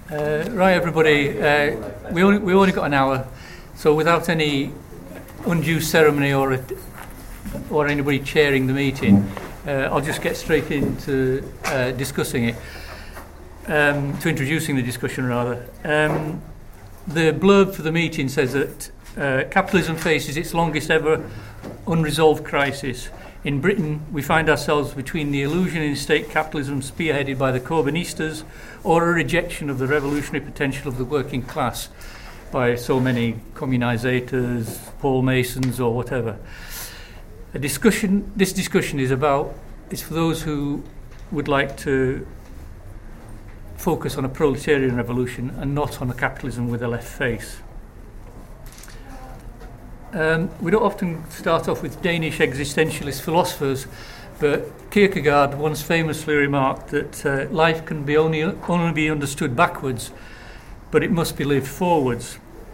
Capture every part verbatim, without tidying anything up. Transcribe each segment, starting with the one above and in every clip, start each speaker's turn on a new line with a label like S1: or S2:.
S1: Uh, right, everybody, uh, we, only, we only got an hour, so without any undue ceremony or a, or anybody chairing the meeting, uh, I'll just get straight into uh, discussing it, um, to introducing the discussion rather. Um, the blurb for the meeting says that uh, capitalism faces its longest ever unresolved crisis. In Britain, we find ourselves between the illusion in state capitalism spearheaded by the Corbynistas or a rejection of the revolutionary potential of the working class by so many communisators, Paul Masons or whatever. A discussion, this discussion is about, is for those who would like to focus on a proletarian revolution and not on a capitalism with a left face. Um, we don't often start off with Danish existentialist philosophers, but Kierkegaard once famously remarked that uh, life can be only, only be understood backwards, but it must be lived forwards.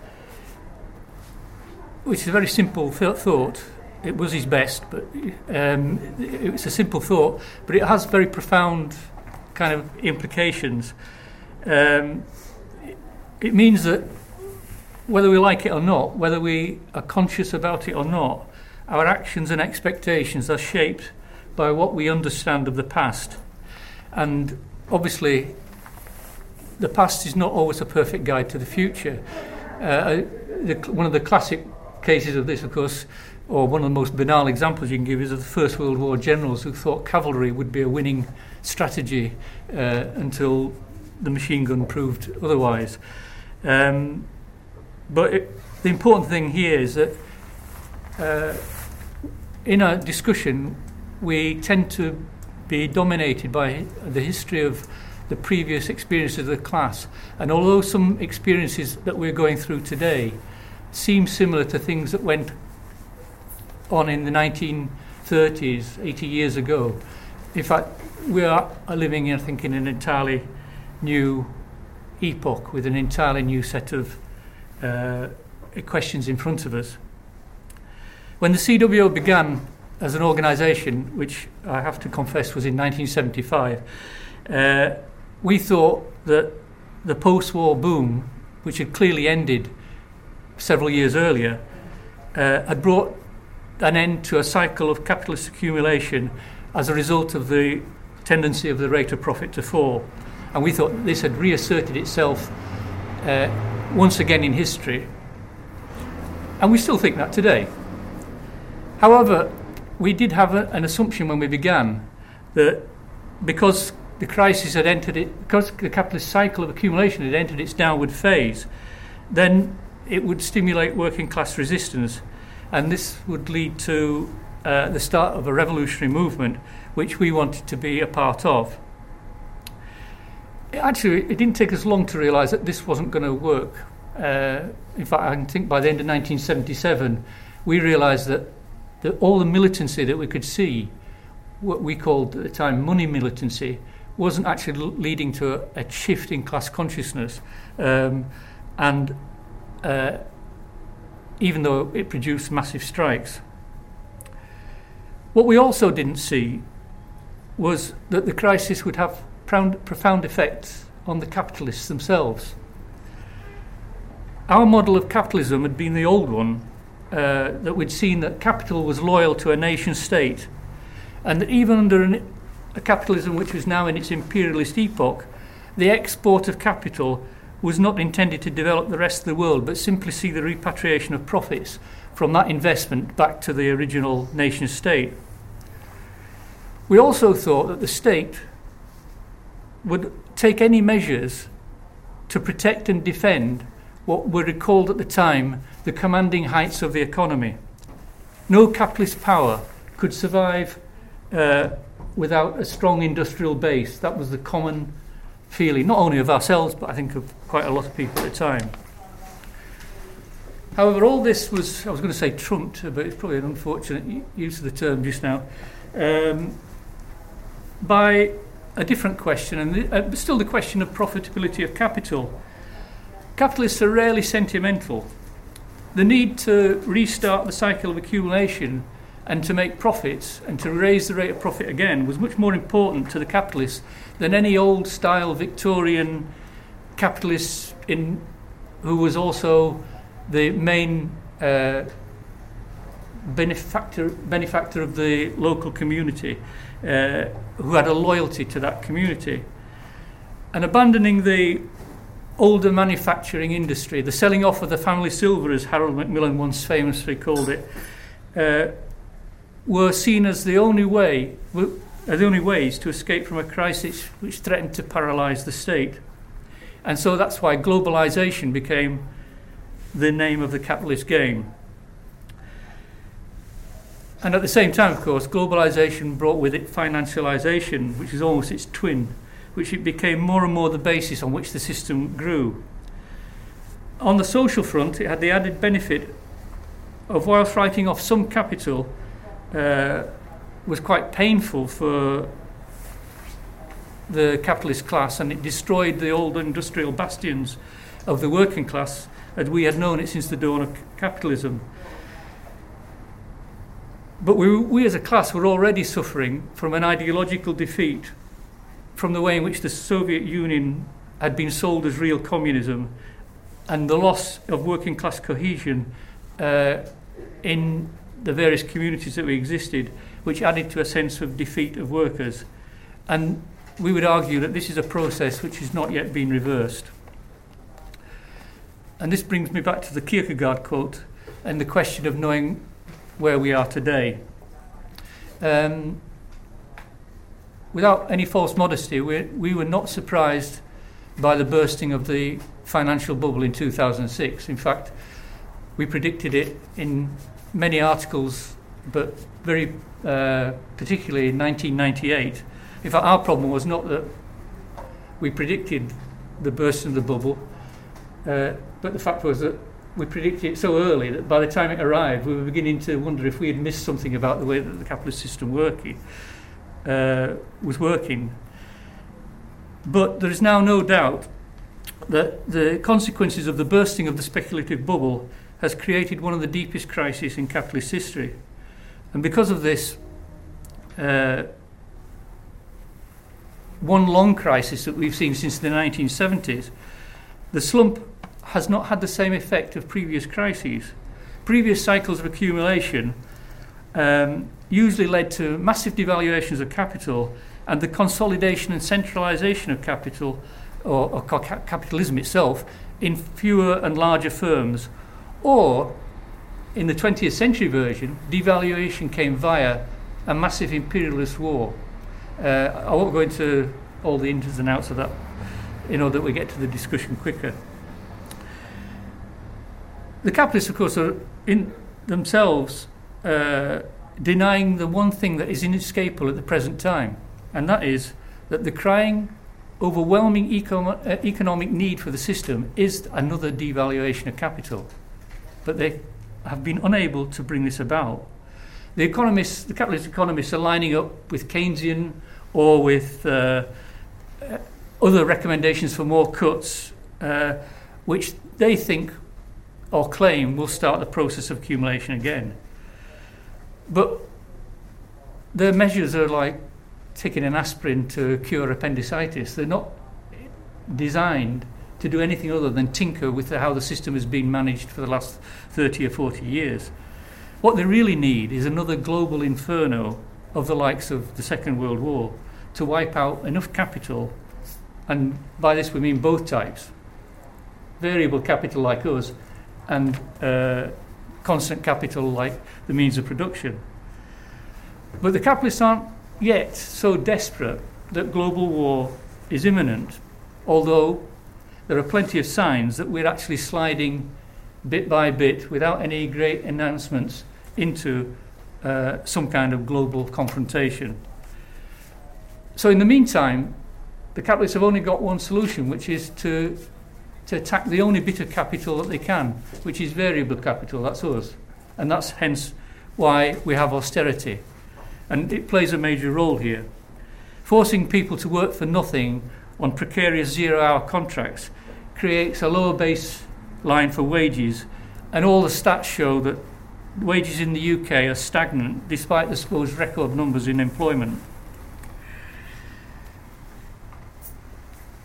S1: Which is a very simple th- thought. It was his best, but um, it's a simple thought, but it has very profound kind of implications. Um, it means that whether we like it or not, whether we are conscious about it or not, our actions and expectations are shaped by what we understand of the past. And obviously, the past is not always a perfect guide to the future. Uh, the, one of the classic cases of this, of course, or one of the most banal examples you can give is of the First World War generals who thought cavalry would be a winning strategy uh, until the machine gun proved otherwise. Um, But it, the important thing here is that uh, in a discussion we tend to be dominated by the history of the previous experiences of the class, and although some experiences that we're going through today seem similar to things that went on in the nineteen thirties, eighty years ago, in fact we are living, I think, in an entirely new epoch with an entirely new set of Uh, questions in front of us. When the C W O began as an organisation, which I have to confess was in nineteen seventy-five, uh, we thought that the post-war boom, which had clearly ended several years earlier, uh, had brought an end to a cycle of capitalist accumulation as a result of the tendency of the rate of profit to fall. And we thought this had reasserted itself uh, once again in history, and we still think that today. However, we did have a, an assumption when we began that because the crisis had entered it, because the capitalist cycle of accumulation had entered its downward phase, then it would stimulate working class resistance, and this would lead to uh, the start of a revolutionary movement which we wanted to be a part of. Actually, it didn't take us long to realise that this wasn't going to work. Uh, in fact, I think by the end of nineteen seventy-seven, we realised that the, all the militancy that we could see, what we called at the time money militancy, wasn't actually l- leading to a, a shift in class consciousness. Um, and uh, even though it produced massive strikes. What we also didn't see was that the crisis would have profound, profound effects on the capitalists themselves. Our model of capitalism had been the old one, uh, that we'd seen that capital was loyal to a nation state, and that even under an, a capitalism which was now in its imperialist epoch, the export of capital was not intended to develop the rest of the world, but simply see the repatriation of profits from that investment back to the original nation state. We also thought that the state would take any measures to protect and defend what were called at the time the commanding heights of the economy. No capitalist power could survive uh, without a strong industrial base. That was the common feeling, not only of ourselves, but I think of quite a lot of people at the time. However, all this was, I was going to say trumped, but it's probably an unfortunate use of the term just now, um, by a different question, and the, uh, still the question of profitability of capital. Capitalists are rarely sentimental. The need to restart the cycle of accumulation and to make profits and to raise the rate of profit again was much more important to the capitalists than any old-style Victorian capitalist in who was also the main uh, benefactor benefactor of the local community, uh, who had a loyalty to that community. And abandoning the older manufacturing industry, the selling off of the family silver, as Harold Macmillan once famously called it, uh, were seen as the only way, uh, the only ways to escape from a crisis which threatened to paralyse the state. And so that's why globalisation became the name of the capitalist game. And at the same time, of course, globalisation brought with it financialisation, which is almost its twin, which it became more and more the basis on which the system grew. On the social front, it had the added benefit of, whilst writing off some capital, uh, was quite painful for the capitalist class, and it destroyed the old industrial bastions of the working class as we had known it since the dawn of c- capitalism. But we, we as a class were already suffering from an ideological defeat, from the way in which the Soviet Union had been sold as real communism, and the loss of working class cohesion uh, in the various communities that we existed, which added to a sense of defeat of workers. And we would argue that this is a process which has not yet been reversed. And this brings me back to the Kierkegaard quote and the question of knowing where we are today. Um, without any false modesty, we, we were not surprised by the bursting of the financial bubble in two thousand six. In fact, we predicted it in many articles, but very uh, particularly in nineteen ninety-eight. In fact, our problem was not that we predicted the bursting of the bubble, uh, but the fact was that we predicted it so early that by the time it arrived, we were beginning to wonder if we had missed something about the way that the capitalist system working, uh, was working. But there is now no doubt that the consequences of the bursting of the speculative bubble has created one of the deepest crises in capitalist history. And because of this, uh, one long crisis that we've seen since the nineteen seventies, the slump has not had the same effect of previous crises. Previous cycles of accumulation um, usually led to massive devaluations of capital and the consolidation and centralisation of capital, or, or ca- capitalism itself, in fewer and larger firms. Or, in the twentieth century version, devaluation came via a massive imperialist war. Uh, I won't go into all the ins and outs of that in order that we get to the discussion quicker. The capitalists, of course, are in themselves uh, denying the one thing that is inescapable at the present time, and that is that the crying, overwhelming eco- uh, economic need for the system is another devaluation of capital. But they have been unable to bring this about. The economists, the capitalist economists, are lining up with Keynesian or with uh, uh, other recommendations for more cuts, uh, which they think or claim will start the process of accumulation again. But their measures are like taking an aspirin to cure appendicitis. They're not designed to do anything other than tinker with how the system has been managed for the last thirty or forty years. What they really need is another global inferno of the likes of the Second World War to wipe out enough capital, and by this we mean both types, variable capital like us and uh, constant capital like the means of production. But the capitalists aren't yet so desperate that global war is imminent, although there are plenty of signs that we're actually sliding bit by bit without any great announcements into uh, some kind of global confrontation. So in the meantime, the capitalists have only got one solution, which is to to attack the only bit of capital that they can, which is variable capital. That's us. And that's hence why we have austerity. And it plays a major role here. Forcing people to work for nothing on precarious zero-hour contracts creates a lower baseline for wages, and all the stats show that wages in the U K are stagnant despite the supposed record numbers in employment.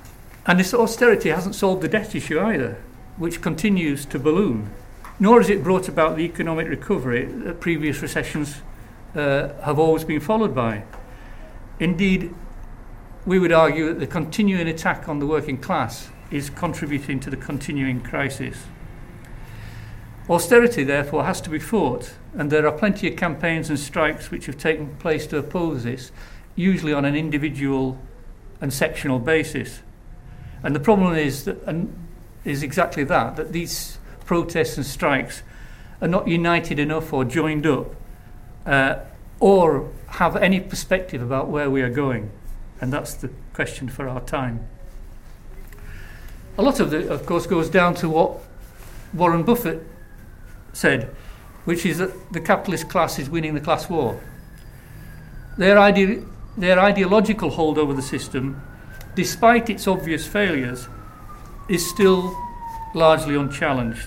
S1: And this austerity hasn't solved the debt issue either, which continues to balloon, nor has it brought about the economic recovery that previous recessions uh, have always been followed by. Indeed, we would argue that the continuing attack on the working class is contributing to the continuing crisis. Austerity, therefore, has to be fought, and there are plenty of campaigns and strikes which have taken place to oppose this, usually on an individual and sectional basis. And the problem is that, and is exactly that, that these protests and strikes are not united enough or joined up, uh, or have any perspective about where we are going. And that's the question for our time. A lot of it, of course, goes down to what Warren Buffett said, which is that the capitalist class is winning the class war. Their, ide- their ideological hold over the system, despite its obvious failures, is still largely unchallenged.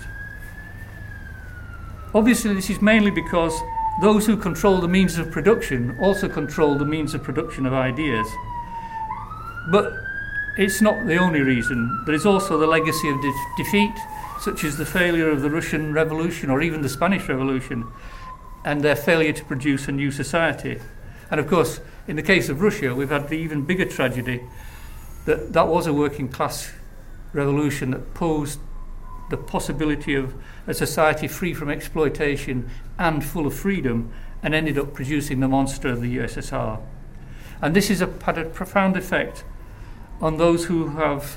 S1: Obviously, this is mainly because those who control the means of production also control the means of production of ideas. But it's not the only reason. There is also the legacy of de- defeat, such as the failure of the Russian Revolution or even the Spanish Revolution, and their failure to produce a new society. And of course, in the case of Russia, we've had the even bigger tragedy that that was a working class revolution that posed the possibility of a society free from exploitation and full of freedom, and ended up producing the monster of the U S S R. And this has a, had a profound effect on those who have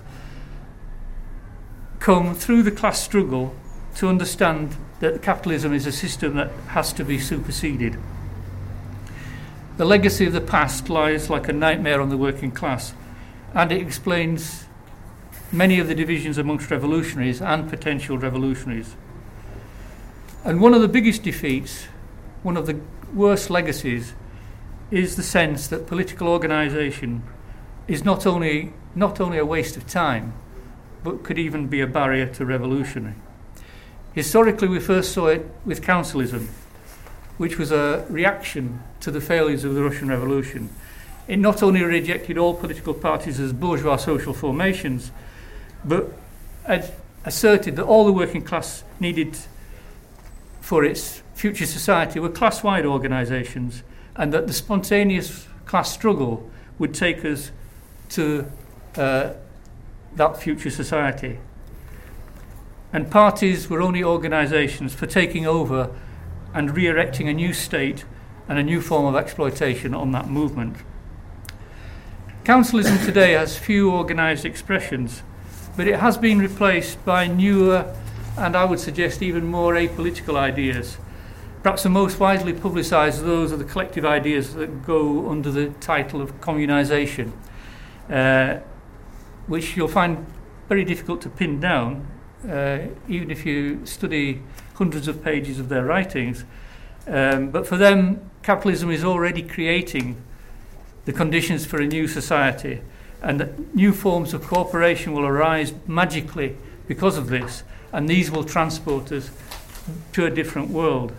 S1: come through the class struggle to understand that capitalism is a system that has to be superseded. The legacy of the past lies like a nightmare on the working class, and it explains many of the divisions amongst revolutionaries and potential revolutionaries. And one of the biggest defeats, one of the worst legacies, is the sense that political organisation is not only not only a waste of time, but could even be a barrier to revolution. Historically, we first saw it with councilism, which was a reaction to the failures of the Russian Revolution. It not only rejected all political parties as bourgeois social formations, but had asserted that all the working class needed for its future society were class-wide organisations, and that the spontaneous class struggle would take us to uh, that future society. And parties were only organisations for taking over and re-erecting a new state and a new form of exploitation on that movement. Councilism today has few organised expressions, but it has been replaced by newer and I would suggest even more apolitical ideas. Perhaps the most widely publicised are those of the collective ideas that go under the title of communisation, uh, which you'll find very difficult to pin down, uh, even if you study hundreds of pages of their writings. Um, but for them, capitalism is already creating the conditions for a new society, and that new forms of cooperation will arise magically because of this, and these will transport us to a different world.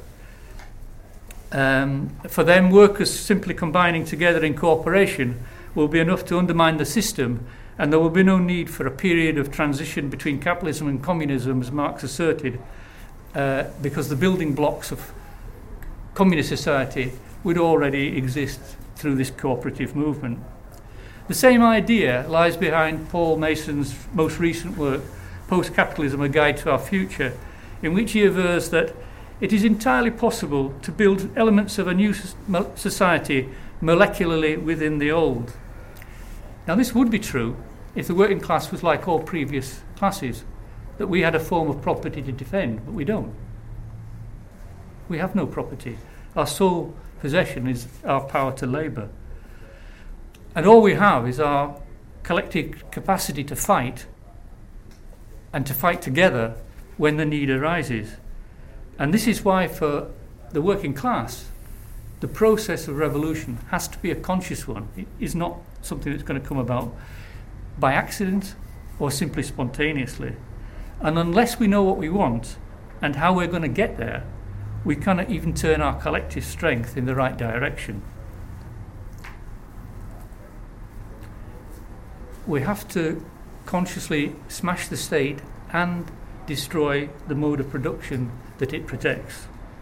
S1: Um, for them, workers simply combining together in cooperation will be enough to undermine the system, and there will be no need for a period of transition between capitalism and communism, as Marx asserted, uh, because the building blocks of communist society would already exist through this cooperative movement. The same idea lies behind Paul Mason's most recent work, Post-Capitalism, A Guide to Our Future, in which he avers that it is entirely possible to build elements of a new society molecularly within the old. Now, this would be true if the working class was like all previous classes, that we had a form of property to defend, but we don't. We have no property. Our sole possession is our power to labour. And all we have is our collective capacity to fight, and to fight together when the need arises. And this is why, for the working class, the process of revolution has to be a conscious one. It is not something that's going to come about by accident or simply spontaneously. And unless we know what we want and how we're going to get there, we cannot even turn our collective strength in the right direction. We have to consciously smash the state and destroy the mode of production that it protects.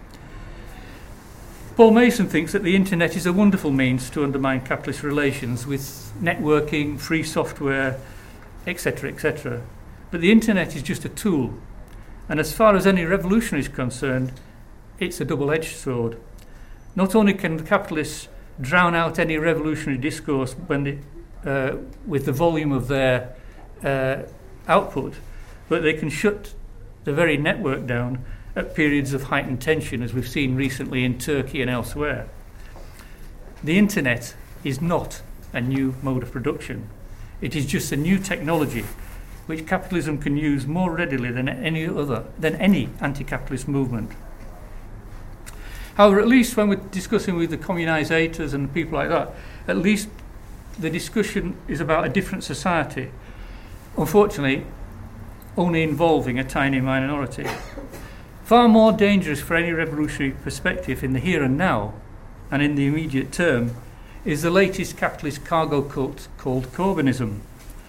S1: Paul Mason thinks that the internet is a wonderful means to undermine capitalist relations with networking, free software, et cetera, et cetera. But the internet is just a tool, and as far as any revolution is concerned, it's a double-edged sword. Not only can the capitalists drown out any revolutionary discourse when they, uh, with the volume of their uh, output, but they can shut the very network down at periods of heightened tension, as we've seen recently in Turkey and elsewhere. The internet is not a new mode of production. It is just a new technology which capitalism can use more readily than any other, than any anti-capitalist movement. However, at least when we're discussing with the communisators and people like that, at least the discussion is about a different society, unfortunately only involving a tiny minority. Far more dangerous for any revolutionary perspective in the here and now and in the immediate term is the latest capitalist cargo cult called Corbynism.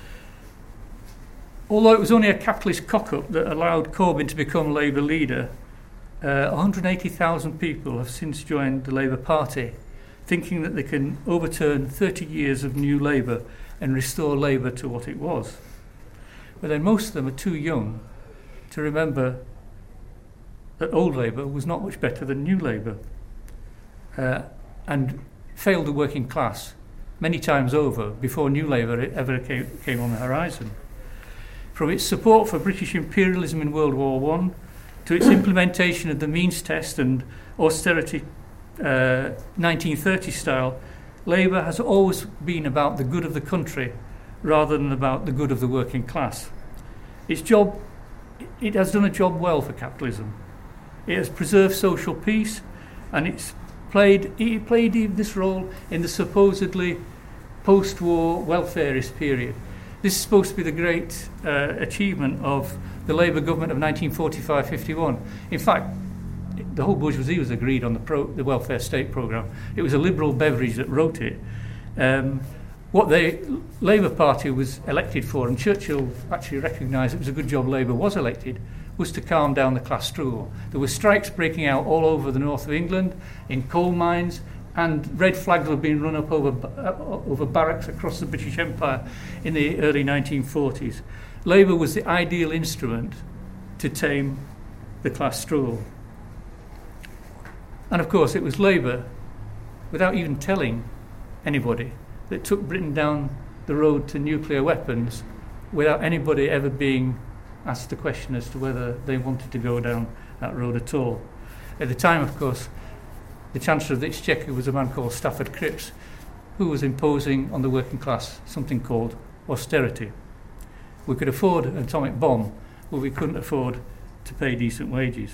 S1: Although it was only a capitalist cock-up that allowed Corbyn to become Labour leader, uh, one hundred eighty thousand people have since joined the Labour Party, thinking that they can overturn thirty years of new Labour and restore Labour to what it was. But then most of them are too young to remember that old Labour was not much better than new Labour, uh, and failed the working class many times over before new Labour ever came, came on the horizon. From its support for British imperialism in World War One to its implementation of the means test and austerity uh, nineteen thirty style, Labour has always been about the good of the country rather than about the good of the working class. Its job, it has done a job well for capitalism. It has preserved social peace, and it's played, it played this role in the supposedly post-war welfarist period. This is supposed to be the great uh, achievement of the Labour government of nineteen forty-five fifty-one. In fact, the whole bourgeoisie was agreed on the, pro, the welfare state programme. It was a Liberal Beveridge that wrote it. Um, what the Labour Party was elected for, and Churchill actually recognised it was a good job Labour was elected, was to calm down the class struggle. There were strikes breaking out all over the north of England, in coal mines, and red flags were being run up over, uh, over barracks across the British Empire in the early nineteen forties. Labour was the ideal instrument to tame the class struggle. And of course it was Labour, without even telling anybody, that took Britain down the road to nuclear weapons without anybody ever being asked the question as to whether they wanted to go down that road at all. At the time, of course, the Chancellor of the Exchequer was a man called Stafford Cripps, who was imposing on the working class something called austerity. We could afford an atomic bomb, but we couldn't afford to pay decent wages.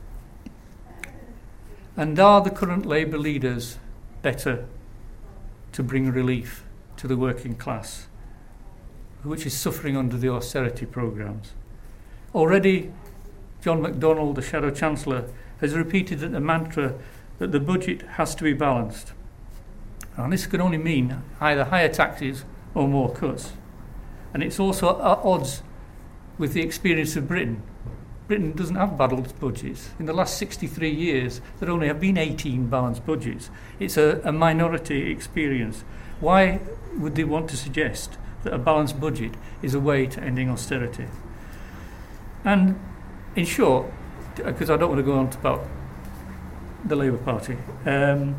S1: And are the current Labour leaders better to bring relief to the working class, which is suffering under the austerity programmes? Already, John MacDonald, the Shadow Chancellor, has repeated that the mantra that the budget has to be balanced. And this can only mean either higher taxes or more cuts. And it's also at odds with the experience of Britain. Britain doesn't have balanced budgets. In the last sixty-three years, there only have been eighteen balanced budgets. It's a, a minority experience. Why would they want to suggest that a balanced budget is a way to ending austerity? And in short, because I don't want to go on about the Labour Party, um,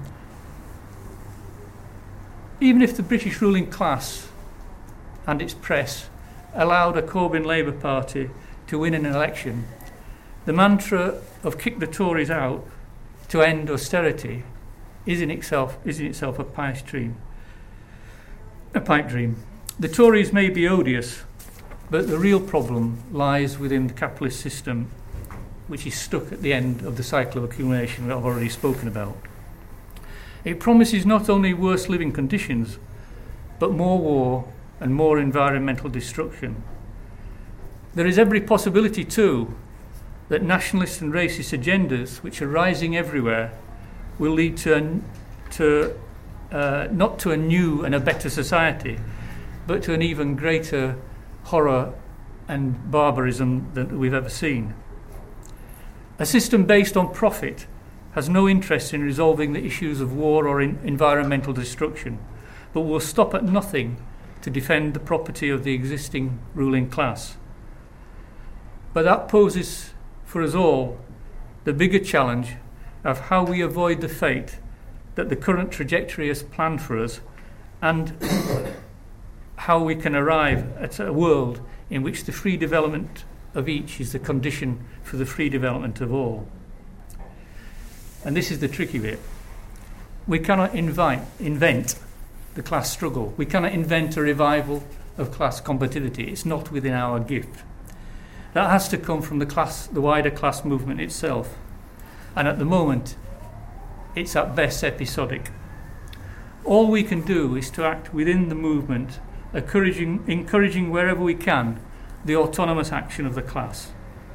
S1: even if the British ruling class and its press allowed a Corbyn Labour Party to win an election, the mantra of kick the Tories out to end austerity is in itself is in itself a pious dream, a pipe dream. The Tories may be odious, but the real problem lies within the capitalist system, which is stuck at the end of the cycle of accumulation that I've already spoken about. It promises not only worse living conditions, but more war and more environmental destruction. There is every possibility, too, that nationalist and racist agendas, which are rising everywhere, will lead to, an, to uh, not to a new and a better society, but to an even greater horror and barbarism that we've ever seen. A system based on profit has no interest in resolving the issues of war or in environmental destruction, but will stop at nothing to defend the property of the existing ruling class. But that poses for us all the bigger challenge of how we avoid the fate that the current trajectory has planned for us, and how we can arrive at a world in which the free development of each is the condition for the free development of all. And this is the tricky bit. We cannot invite, invent the class struggle. We cannot invent a revival of class combativity. It's not within our gift. That has to come from the class, the wider class movement itself. And at the moment, it's at best episodic. All we can do is to act within the movement, encouraging, encouraging wherever we can the autonomous action of the class.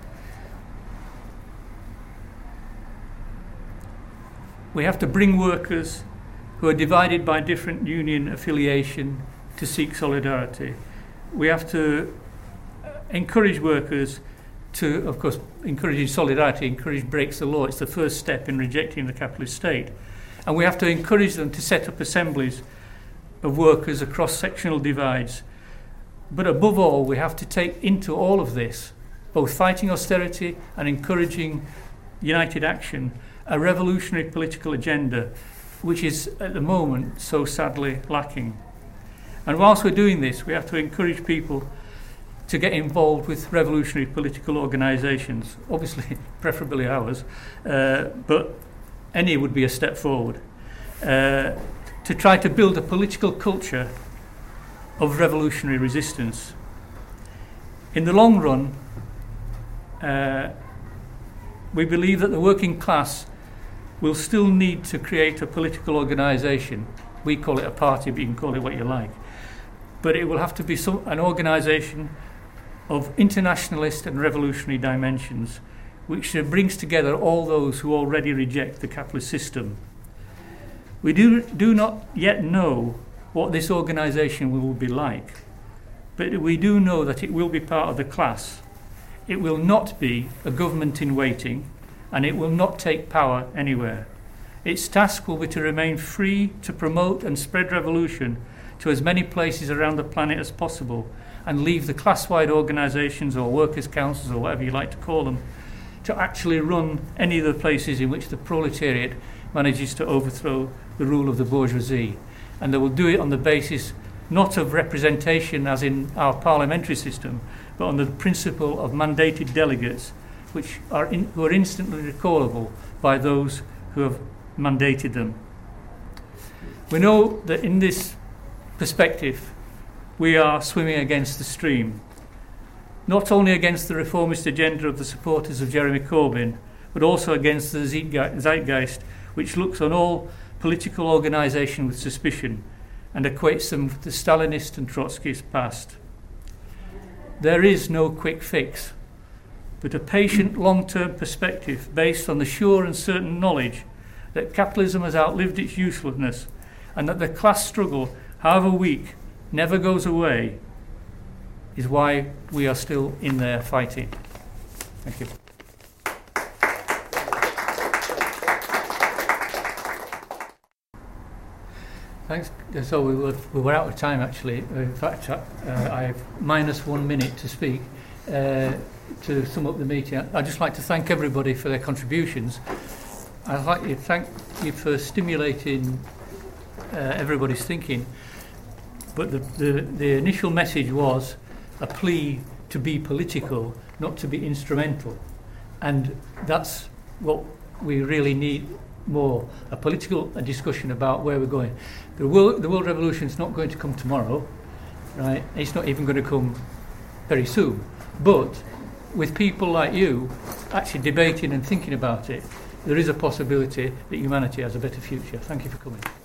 S1: We have to bring workers who are divided by different union affiliation to seek solidarity. We have to encourage workers to, of course, encouraging solidarity, encourage breaks the law. It's the first step in rejecting the capitalist state. And we have to encourage them to set up assemblies of workers across sectional divides. But above all, we have to take into all of this, both fighting austerity and encouraging united action, a revolutionary political agenda, which is at the moment so sadly lacking. And whilst we're doing this, we have to encourage people to get involved with revolutionary political organisations, obviously preferably ours, uh, but any would be a step forward, uh, to try to build a political culture of revolutionary resistance. In the long run, uh, we believe that the working class will still need to create a political organisation. We call it a party, but you can call it what you like. But it will have to be some, an organisation of internationalist and revolutionary dimensions, which uh, brings together all those who already reject the capitalist system. We do, do not yet know what this organisation will be like, but we do know that it will be part of the class. It will not be a government in waiting, and it will not take power anywhere. Its task will be to remain free to promote and spread revolution to as many places around the planet as possible, and leave the class-wide organisations or workers' councils or whatever you like to call them to actually run any of the places in which the proletariat manages to overthrow the rule of the bourgeoisie. And they will do it on the basis not of representation as in our parliamentary system, but on the principle of mandated delegates, which are in, who are instantly recallable by those who have mandated them. We know that in this perspective, we are swimming against the stream, not only against the reformist agenda of the supporters of Jeremy Corbyn, but also against the zeitgeist, which looks on all political organisation with suspicion and equates them with the Stalinist and Trotskyist past. There is no quick fix, but a patient long-term perspective based on the sure and certain knowledge that capitalism has outlived its usefulness and that the class struggle, however weak, never goes away, is why we are still in there fighting. Thank you. Thanks. So we were, we were out of time actually. In fact, uh, I have minus one minute to speak. Uh, to sum up the meeting, I'd just like to thank everybody for their contributions. I'd like to thank you for stimulating uh, everybody's thinking. But the, the, the initial message was a plea to be political, not to be instrumental. And that's what we really need more, a political a discussion about where we're going. The world, the world revolution is not going to come tomorrow, right? It's not even going to come very soon. But with people like you actually debating and thinking about it, there is a possibility that humanity has a better future. Thank you for coming.